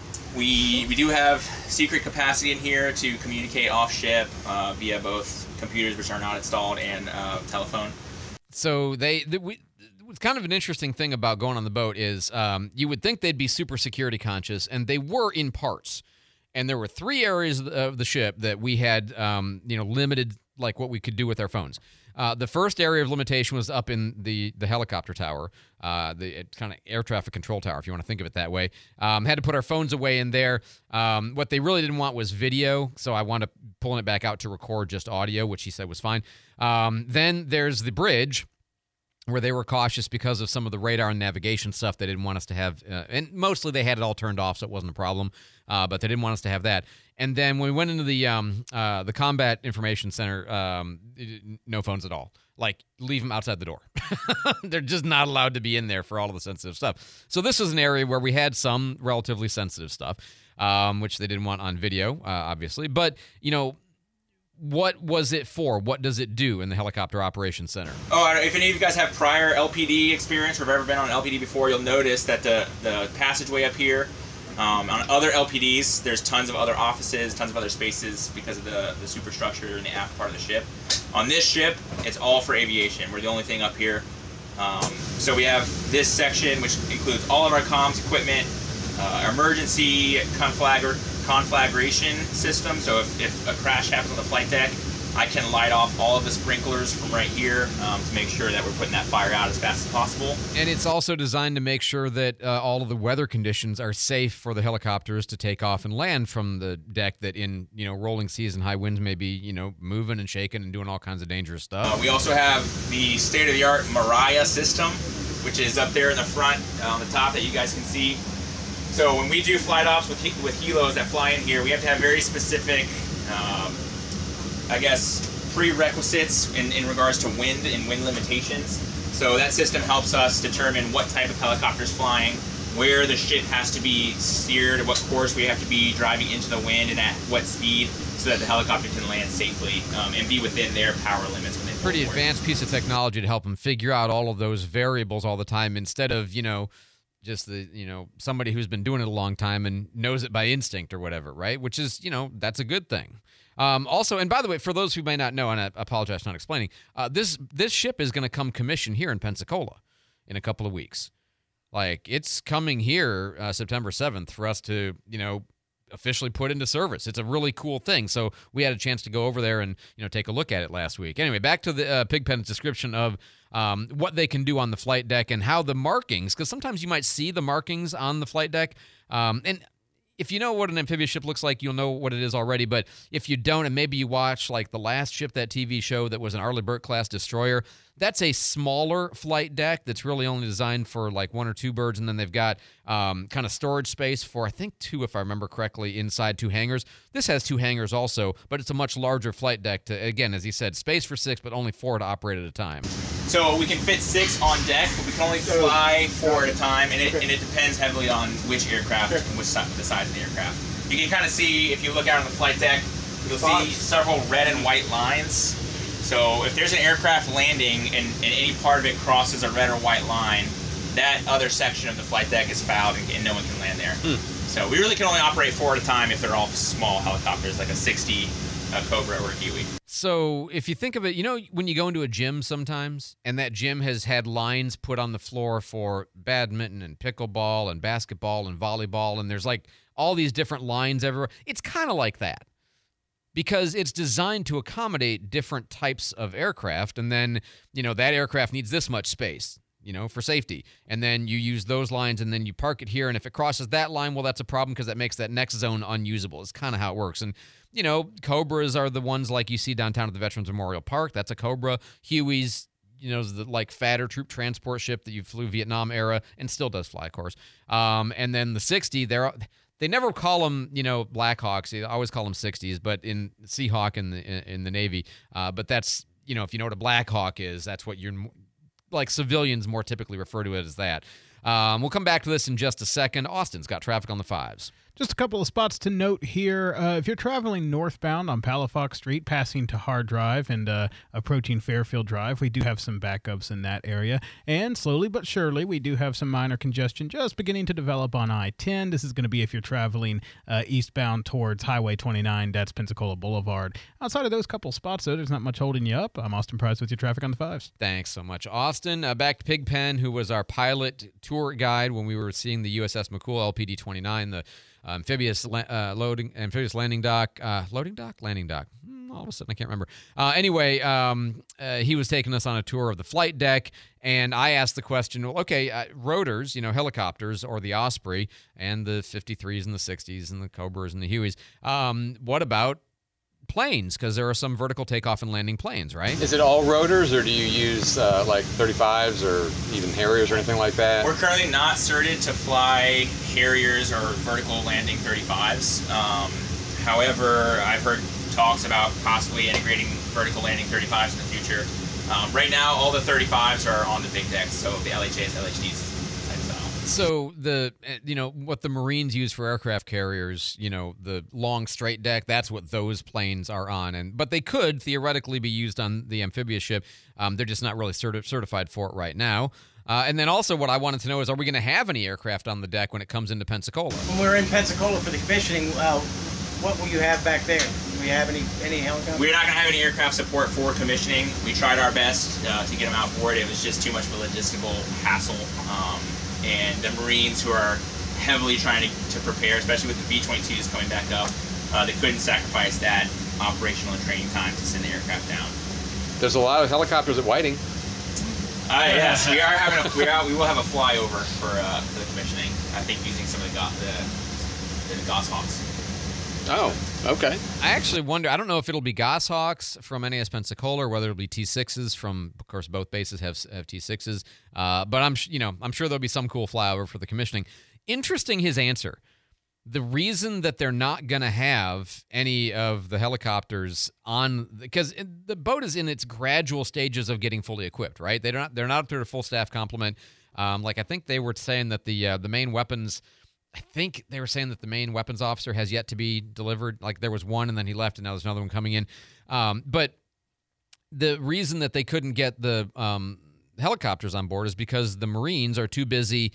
Speaker 2: we we do have secret capacity in here to communicate off ship uh, via both computers, which are not installed, and uh, telephone.
Speaker 3: So they, the, we, what's kind of an interesting thing about going on the boat is um, you would think they'd be super security conscious, and they were in parts. And there were three areas of the ship that we had, um, you know, limited, like what we could do with our phones. Uh, the first area of limitation was up in the, the helicopter tower, uh, the kind of air traffic control tower, if you want to think of it that way. Um, had to put our phones away in there. Um, what they really didn't want was video, so I wound up pulling it back out to record just audio, which he said was fine. Um, then there's the bridge, where they were cautious because of some of the radar and navigation stuff. They didn't want us to have, uh, and mostly they had it all turned off, so it wasn't a problem, uh, but they didn't want us to have that. And then when we went into the um, uh, the Combat Information Center, um, no phones at all. Like, leave them outside the door. They're just not allowed to be in there for all of the sensitive stuff. So this was an area where we had some relatively sensitive stuff, um, which they didn't want on video, uh, obviously. But, you know, what was it for? What does it do in the Helicopter Operations Center?
Speaker 2: Oh, if any of you guys have prior L P D experience or have ever been on an L P D before, you'll notice that the, the passageway up here, um, on other L P Ds, there's tons of other offices, tons of other spaces because of the, the superstructure in the aft part of the ship. On this ship, it's all for aviation. We're the only thing up here. Um, so we have this section, which includes all of our comms equipment, uh, emergency conflagr conflagration system. So if, if a crash happens on the flight deck, I can light off all of the sprinklers from right here um, to make sure that we're putting that fire out as fast as possible.
Speaker 3: And it's also designed to make sure that uh, all of the weather conditions are safe for the helicopters to take off and land from the deck that in, you know, rolling seas and high winds may be, you know, moving and shaking and doing all kinds of dangerous stuff.
Speaker 2: Uh, we also have the state-of-the-art Mariah system, which is up there in the front uh, on the top that you guys can see. So when we do flight ops with, with helos that fly in here, we have to have very specific, um, I guess, prerequisites in, in regards to wind and wind limitations. So that system helps us determine what type of helicopter is flying, where the ship has to be steered, what course we have to be driving into the wind, and at what speed, so that the helicopter can land safely um, and be within their power limits when they pull
Speaker 3: Pretty
Speaker 2: forward.
Speaker 3: advanced piece of technology to help them figure out all of those variables all the time instead of, you know, just the, you know, somebody who's been doing it a long time and knows it by instinct or whatever, right? Which is, you know, that's a good thing. Um, also, and by the way, for those who may not know, and I apologize for not explaining, uh, this this ship is going to come commission here in Pensacola in a couple of weeks. Like, it's coming here uh, September seventh for us to, you know, officially put into service. It's a really cool thing. So we had a chance to go over there and, you know, take a look at it last week. Anyway, back to the uh, Pigpen's description of um, what they can do on the flight deck and how the markings, because sometimes you might see the markings on the flight deck. Um, and if you know what an amphibious ship looks like, you'll know what it is already. But if you don't, and maybe you watch like The Last Ship, that T V show that was an Arleigh Burke-class destroyer, that's a smaller flight deck that's really only designed for like one or two birds, and then they've got um, kind of storage space for, I think, two, if I remember correctly, inside two hangars. This has two hangars also, but it's a much larger flight deck to, again, as he said, space for six, but only four to operate at a time.
Speaker 2: So we can fit six on deck, but we can only fly four at a time, and it, and it depends heavily on which aircraft and which side, the size of the aircraft. You can kind of see, if you look out on the flight deck, you'll see several red and white lines. So if there's an aircraft landing and, and any part of it crosses a red or white line, that other section of the flight deck is fouled and, and no one can land there. Hmm. So we really can only operate four at a time if they're all small helicopters, like a sixty, a Cobra, or a Huey.
Speaker 3: So if you think of it, you know when you go into a gym sometimes, and that gym has had lines put on the floor for badminton and pickleball and basketball and volleyball, and there's like all these different lines everywhere. It's kind of like that, because it's designed to accommodate different types of aircraft, and then, you know, that aircraft needs this much space, you know, for safety. And then you use those lines, and then you park it here, and if it crosses that line, well, that's a problem because that makes that next zone unusable. It's kind of how it works. And, you know, Cobras are the ones like you see downtown at the Veterans Memorial Park. That's a Cobra. Hueys, you know, is the like fatter troop transport ship that you flew Vietnam era and still does fly, of course. Um, and then the sixty, they're... They never call them, you know, Blackhawks. They always call them sixties, but in Seahawk in the in, in the Navy. Uh, but that's, you know, if you know what a Blackhawk is, that's what you're, like, civilians more typically refer to it as that. Um, we'll come back to this in just a second. Austin's got traffic on the fives.
Speaker 4: Just a couple of spots to note here. Uh, if you're traveling northbound on Palafox Street, passing to Hard Drive and uh, approaching Fairfield Drive, we do have some backups in that area. And slowly but surely, we do have some minor congestion just beginning to develop on I ten. This is going to be if you're traveling uh, eastbound towards Highway twenty-nine. That's Pensacola Boulevard. Outside of those couple spots, though, there's not much holding you up. I'm Austin Price with your traffic on the fives.
Speaker 3: Thanks so much, Austin. Uh, back to Pigpen, who was our pilot tour guide when we were seeing the U S S McCool L P D twenty-nine, the amphibious uh, loading, amphibious landing dock, uh, loading dock, landing dock. All of a sudden, I can't remember. Uh, anyway, um, uh, he was taking us on a tour of the flight deck, and I asked the question, well, okay, uh, rotors, you know, helicopters, or the Osprey, and the fifty-threes and the sixties and the Cobras and the Hueys. Um, what about planes? Because there are some vertical takeoff and landing planes, right?
Speaker 5: Is it all rotors, or do you use uh, like thirty-fives or even Harriers or anything like that?
Speaker 2: We're currently not certed to fly Harriers or vertical landing thirty-fives. Um, however, I've heard talks about possibly integrating vertical landing thirty-fives in the future. Um, right now, all the thirty-fives are on the big decks, so the L H As, L H Ds type style.
Speaker 3: So the, you know, what the Marines use for aircraft carriers, you know, the long straight deck, that's what those planes are on. And but they could theoretically be used on the amphibious ship. Um, they're just not really certi- certified for it right now. Uh, and then also what I wanted to know is, are we going to have any aircraft on the deck when it comes into Pensacola?
Speaker 6: When we're in Pensacola for the commissioning, uh, what will you have back there? Do we have any, any helicopters?
Speaker 2: We're not going to have any aircraft support for commissioning. We tried our best uh, to get them outboard. It was just too much of a logistical hassle. Um, and the Marines, who are heavily trying to, to prepare, especially with the B twenty-twos coming back up, uh, they couldn't sacrifice that operational and training time to send the aircraft down.
Speaker 5: There's a lot of helicopters at Whiting.
Speaker 2: Uh, yes, we are having a, we are we will have a flyover for uh, for the commissioning. I think using some of the Go- the, the Goshawks.
Speaker 5: Oh, okay.
Speaker 3: I actually wonder, I don't know if it'll be Goshawks from N A S Pensacola or whether it'll be T sixes from, of course, both bases have, have T sixes. Uh, but I'm, you know, I'm sure there'll be some cool flyover for the commissioning. Interesting, his answer. The reason that they're not going to have any of the helicopters on, because the boat is in its gradual stages of getting fully equipped, right? They're not, they're not up to their full staff complement. Um, like I think they were saying that the uh, the main weapons. I think they were saying that the main weapons officer has yet to be delivered. Like there was one and then he left and now there's another one coming in. Um, but the reason that they couldn't get the um, helicopters on board is because the Marines are too busy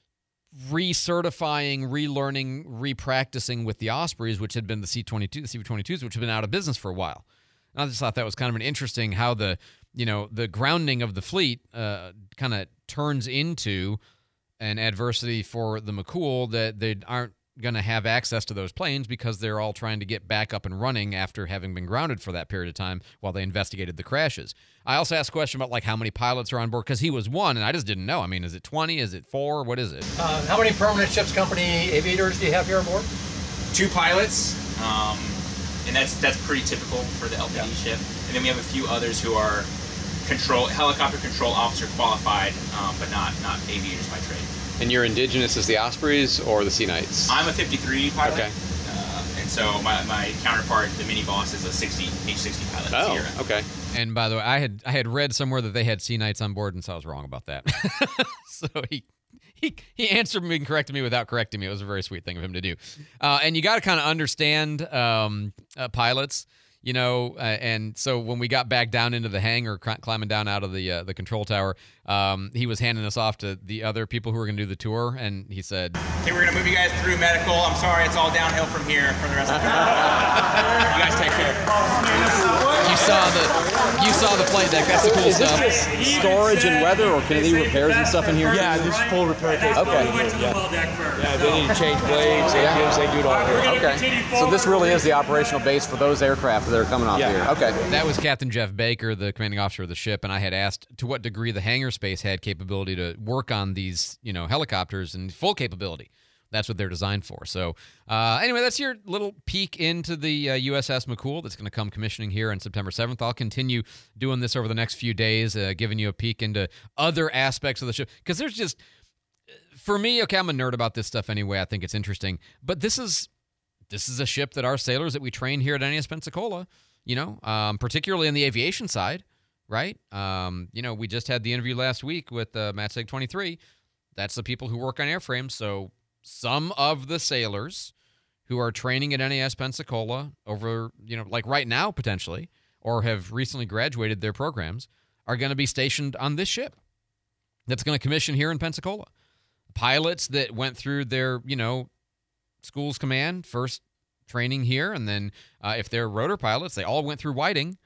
Speaker 3: recertifying, relearning, repracticing with the Ospreys, which had been the C twenty-two, the C V twenty-twos, which have been out of business for a while. And I just thought that was kind of an interesting how the, you know, the grounding of the fleet uh, kind of turns into an adversity for the McCool that they aren't going to have access to those planes because they're all trying to get back up and running after having been grounded for that period of time while they investigated the crashes. I also asked a question about like how many pilots are on board because he was one and I just didn't know. I mean, is it twenty? Is it four? What is it?
Speaker 7: Uh, how many permanent ships company aviators do you have here on board?
Speaker 2: Two pilots, um, and that's that's pretty typical for the L P D yeah. ship. And then we have a few others who are control helicopter control officer qualified, um, but not not aviators by trade.
Speaker 5: And your indigenous is the Ospreys or the Sea Knights?
Speaker 2: I'm a fifty-three pilot.
Speaker 5: Okay.
Speaker 2: Uh, and so my, my counterpart, the mini boss, is a sixty H sixty pilot.
Speaker 5: Oh,
Speaker 2: Sierra.
Speaker 5: okay.
Speaker 3: And by the way, I had I had read somewhere that they had Sea Knights on board, and so I was wrong about that. So he he he answered me and corrected me without correcting me. It was a very sweet thing of him to do. Uh, and you got to kind of understand um, uh, pilots. You know, uh, and so when we got back down into the hangar, cl- climbing down out of the uh, the control tower, um, he was handing us off to the other people who were going to do the tour, and he said,
Speaker 2: "Okay, we're going to move you guys through medical. I'm sorry, it's all downhill from here for the rest of the time. You guys take care."
Speaker 3: You saw the you saw the flight deck. That's the cool
Speaker 5: is
Speaker 3: stuff.
Speaker 5: Is this storage and weather, or can they do repairs and stuff in here?
Speaker 8: Yeah, this is full repair case.
Speaker 5: Okay.
Speaker 8: Yeah. yeah, they need to change blades, engines, they do it all here.
Speaker 5: Okay. So this really is the operational base for those aircraft that are coming off
Speaker 8: Yeah.
Speaker 5: here. Okay.
Speaker 3: That was Captain Jeff Baker, the commanding officer of the ship, and I had asked to what degree the hangar space had capability to work on these, you know, helicopters and full capability. That's what they're designed for. So uh, anyway, that's your little peek into the uh, U S S McCool that's going to come commissioning here on September seventh. I'll continue doing this over the next few days, uh, giving you a peek into other aspects of the ship. Because there's just, for me, okay, I'm a nerd about this stuff anyway. I think it's interesting. But this is this is a ship that our sailors that we train here at N A S Pensacola, you know, um, particularly on the aviation side, right? Um, you know, we just had the interview last week with uh, MATSEG twenty-three. That's the people who work on airframes. So some of the sailors who are training at N A S Pensacola over, you know, like right now potentially, or have recently graduated their programs, are going to be stationed on this ship that's going to commission here in Pensacola. Pilots that went through their, you know, school's command, first training here, and then uh, if they're rotor pilots, they all went through Whiting.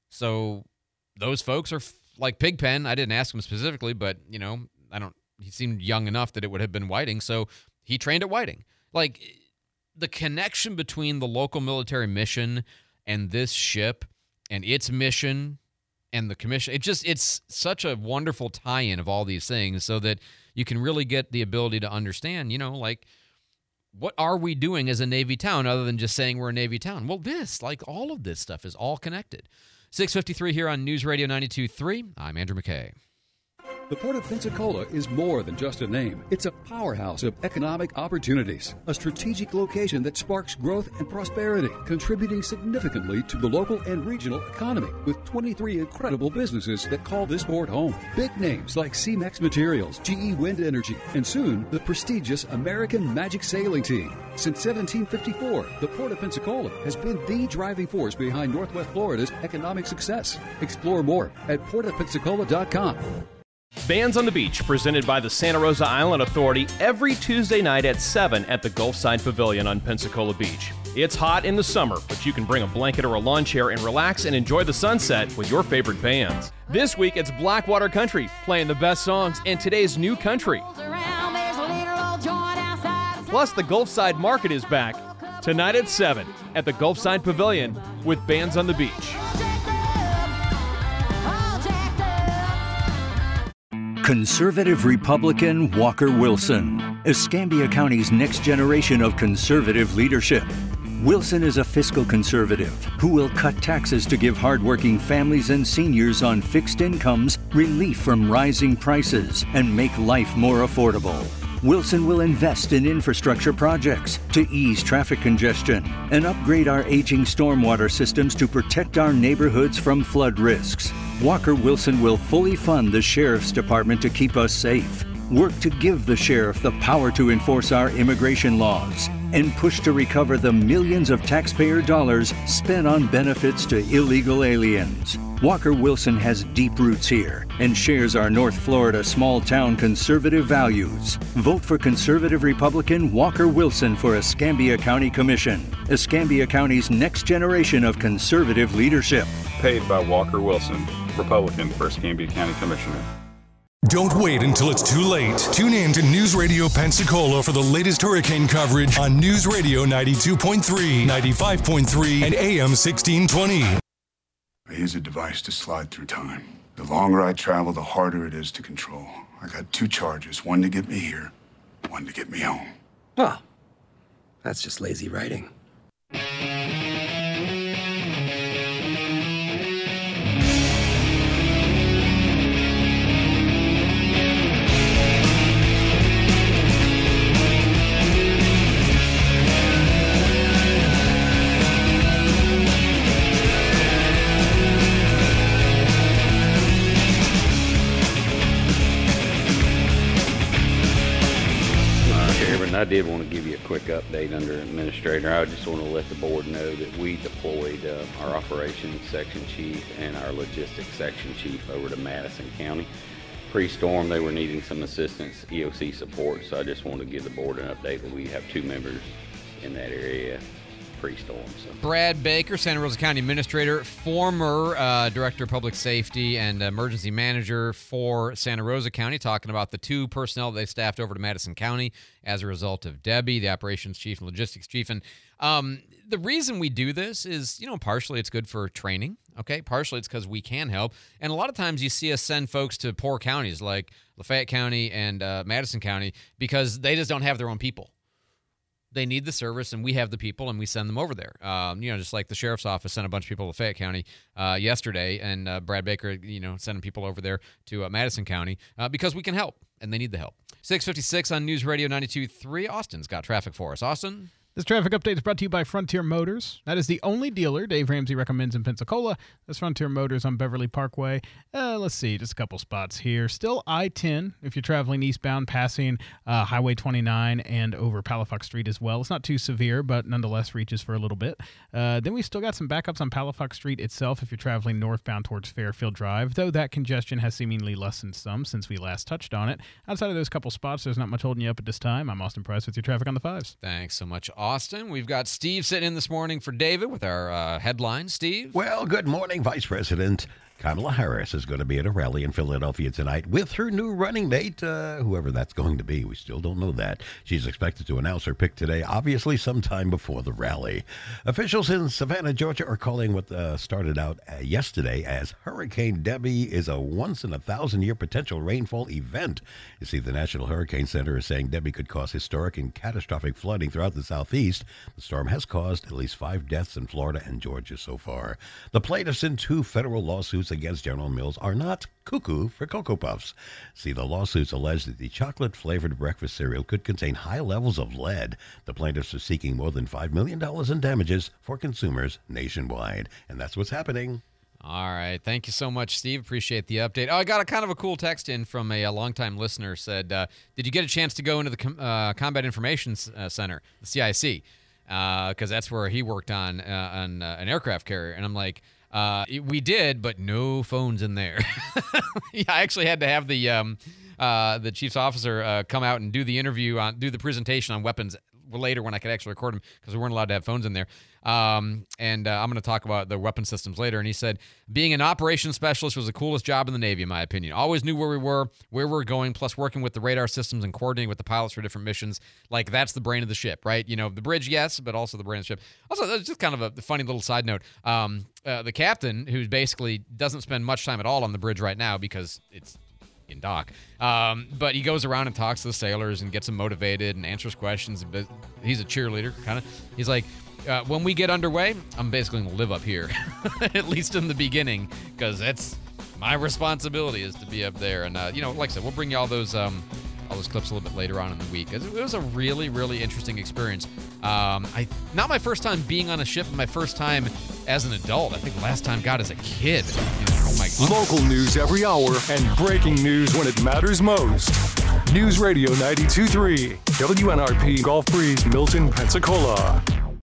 Speaker 3: So those folks are f- like Pigpen. I didn't ask him specifically, but, you know, I don't, he seemed young enough that it would have been Whiting. So he trained at Whiting. Like, the connection between the local military mission and this ship and its mission and the commission, it just, it's such a wonderful tie-in of all these things so that you can really get the ability to understand, you know, like, what are we doing as a Navy town other than just saying we're a Navy town? Well, this, like all of this stuff is all connected. six fifty-three here on News Radio ninety-two point three. I'm Andrew McKay.
Speaker 26: The Port of Pensacola is more than just a name. It's a powerhouse of economic opportunities, a strategic location that sparks growth and prosperity, contributing significantly to the local and regional economy with twenty-three incredible businesses that call this port home. Big names like C-Mex Materials, G E Wind Energy, and soon the prestigious American Magic Sailing Team. Since seventeen fifty-four, the Port of Pensacola has been the driving force behind Northwest Florida's economic success. Explore more at port of pensacola dot com.
Speaker 10: Bands on the Beach, presented by the Santa Rosa Island Authority every Tuesday night at seven at the Gulfside Pavilion on Pensacola Beach. It's hot in the summer, but you can bring a blanket or a lawn chair and relax and enjoy the sunset with your favorite bands. This week, it's Blackwater Country, playing the best songs and today's new country. Plus, the Gulfside Market is back tonight at seven at the Gulfside Pavilion with Bands on the Beach.
Speaker 11: Conservative Republican Walker Wilson, Escambia County's next generation of conservative leadership. Wilson is a fiscal conservative who will cut taxes to give hardworking families and seniors on fixed incomes relief from rising prices and make life more affordable. Wilson will invest in infrastructure projects to ease traffic congestion and upgrade our aging stormwater systems to protect our neighborhoods from flood risks. Walker Wilson will fully fund the Sheriff's Department to keep us safe. work to give the sheriff the power to enforce our immigration laws, and push to recover the millions of taxpayer dollars spent on benefits to illegal aliens. Walker Wilson has deep roots here and shares our North Florida small-town conservative values. Vote for conservative Republican Walker Wilson for Escambia County Commission, Escambia County's next generation of conservative leadership.
Speaker 12: Paid by Walker Wilson, Republican for Escambia County Commissioner.
Speaker 1: Don't wait until it's too late. Tune in to News Radio Pensacola for the latest hurricane coverage on News Radio ninety-two point three, ninety-five point three, and A M sixteen twenty.
Speaker 13: I use a device to slide through time. The longer I travel, the harder it is to control. I got two charges, one to get me here, one to get me home.
Speaker 14: Well, that's just lazy writing.
Speaker 15: I did want to give you a quick update under Administrator. I just want to let the board know that we deployed uh, our operations section chief and our logistics section chief over to Madison County. Pre-storm, they were needing some assistance, E O C support, so I just want to give the board an update that we have two members in that area pre-storm. So.
Speaker 3: Brad Baker, Santa Rosa County Administrator, former uh, Director of Public Safety and Emergency Manager for Santa Rosa County, talking about the two personnel they staffed over to Madison County as a result of Debbie, the Operations Chief and Logistics Chief. And um, the reason we do this is, you know, partially it's good for training, okay? Partially it's because we can help. And a lot of times you see us send folks to poor counties like Lafayette County and uh, Madison County because they just don't have their own people. They need the service, and we have the people, and we send them over there. Um, you know, just like the sheriff's office sent a bunch of people to Lafayette County uh, yesterday, and uh, Brad Baker, you know, sending people over there to uh, Madison County uh, because we can help, and they need the help. six fifty-six on News Radio ninety-two point three. Austin's got traffic for us. Austin?
Speaker 4: This traffic update is brought to you by Frontier Motors. That is the only dealer Dave Ramsey recommends in Pensacola. That's Frontier Motors on Beverly Parkway. Uh, let's see, just a couple spots here. Still I ten if you're traveling eastbound, passing uh, Highway twenty-nine and over Palafox Street as well. It's not too severe, but nonetheless reaches for a little bit. Uh, then we've still got some backups on Palafox Street itself if you're traveling northbound towards Fairfield Drive, though that congestion has seemingly lessened some since we last touched on it. Outside of those couple spots, there's not much holding you up at this time. I'm Austin Price with your traffic on the fives.
Speaker 3: Thanks so much, Austin. We've got Steve sitting in this morning for David with our uh, headlines. Steve?
Speaker 9: Well, good morning, Vice President Kamala Harris is going to be at a rally in Philadelphia tonight with her new running mate, uh, whoever that's going to be. We still don't know that. She's expected to announce her pick today, obviously sometime before the rally. Officials in Savannah, Georgia are calling what uh, started out uh, yesterday as Hurricane Debbie is a once-in-a-thousand-year potential rainfall event. You see, the National Hurricane Center is saying Debbie could cause historic and catastrophic flooding throughout the southeast. The storm has caused at least five deaths in Florida and Georgia so far. The plaintiffs in two federal lawsuits against General Mills are not cuckoo for Cocoa Puffs. See, the lawsuits allege that the chocolate-flavored breakfast cereal could contain high levels of lead. The plaintiffs are seeking more than five million dollars in damages for consumers nationwide. And that's what's happening.
Speaker 3: All right. Thank you so much, Steve. Appreciate the update. Oh, I got a kind of a cool text in from a, a longtime listener. Said, uh, did you get a chance to go into the Com- uh, Combat Information uh, Center, the C I C? Because uh, that's where he worked on, uh, on uh, an aircraft carrier. And I'm like, Uh, we did, but no phones in there. Yeah, I actually had to have the um, uh, the chief's officer uh, come out and do the interview on, do the presentation on weapons later when I could actually record them because we weren't allowed to have phones in there. Um, and uh, I'm going to talk about the weapon systems later. And he said, being an operations specialist was the coolest job in the Navy, in my opinion. Always knew where we were, where we were going, plus working with the radar systems and coordinating with the pilots for different missions. Like, that's the brain of the ship, right? You know, the bridge, yes, but also the brain of the ship. Also, that's just kind of a funny little side note. Um, uh, the captain, who basically doesn't spend much time at all on the bridge right now because it's in dock. Um, but he goes around and talks to the sailors and gets them motivated and answers questions. He's a cheerleader, kind of. He's like, uh, when we get underway, I'm basically going to live up here, at least in the beginning, because that's my responsibility is to be up there. And, uh, you know, like I said, we'll bring you all those um, all those clips a little bit later on in the week. It was a really, really interesting experience. Um, I not my first time being on a ship, but my first time as an adult. I think last time, God, as a kid. You know, oh my God.
Speaker 1: Local news every hour and breaking news when it matters most. News Radio ninety-two point three, W N R P Gulf Breeze, Milton, Pensacola.